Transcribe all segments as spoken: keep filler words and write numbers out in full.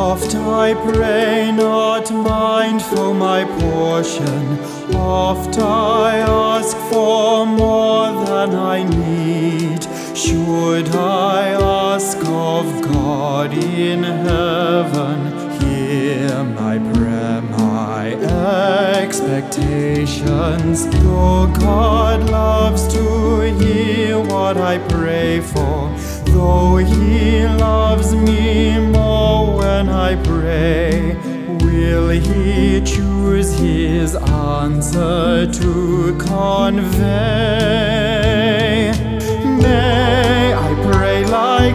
Oft I pray, not mindful my portion. Oft I ask for more than I need. Should I ask of God in heaven, hear my prayer, my expectations. Though God loves to hear what I pray for, though He loves me more when I pray, will He choose His answer to convey? May I pray like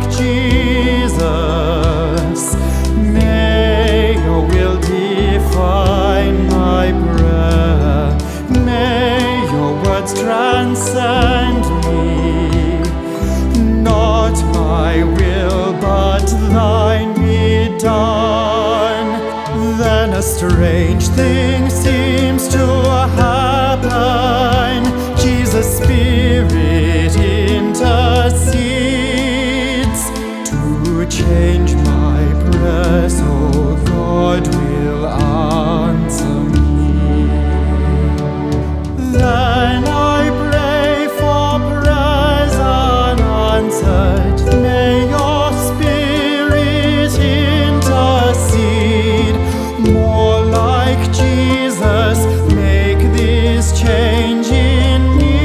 Jesus. May Your will define my prayer. May Your words transcend me. Not my will, but Thine be done. Then a strange thing seems to happen. Jesus' Spirit intercedes to change my prayer, so God will answer me. Then I pray for prayers unanswered. May Your Spirit intercede. More like Jesus, make this change in me.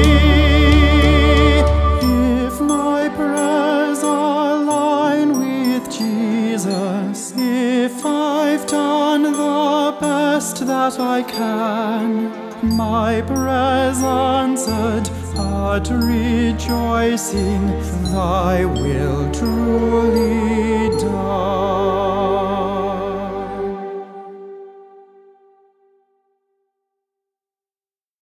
If my prayers align with Jesus, if I've done the best that I can, my prayers answered, heart rejoicing, Thy will truly done.